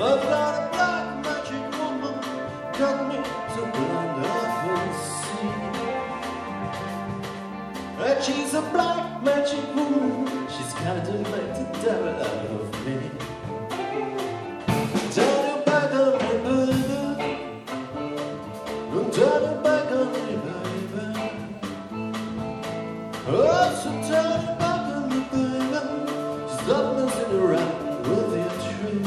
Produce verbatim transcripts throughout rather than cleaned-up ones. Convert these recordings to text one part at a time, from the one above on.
I've got a black magic woman, got me so blind I can see. And she's a black magic woman, she's got to make the devil out of me. Turn your back on me, baby. Turn your back on me, baby. Oh, so turn your back on me, baby. Stop messing around with your tricks.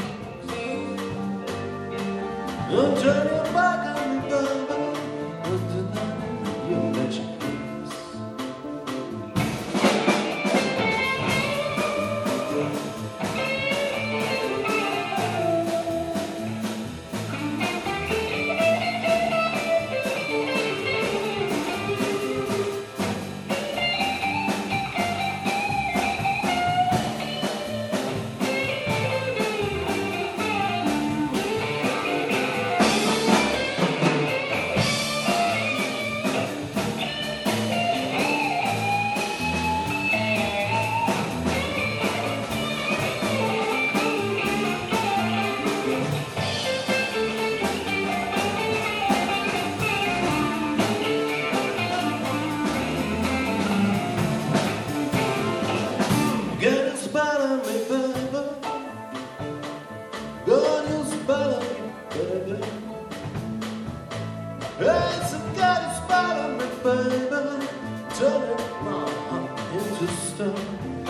Oh, turn your back on me, baby. But tonight your magic tricks. Get a spell on me, baby. Got you spell on me, baby. Hey, so get a spell on me, baby. Turn my heart into stone.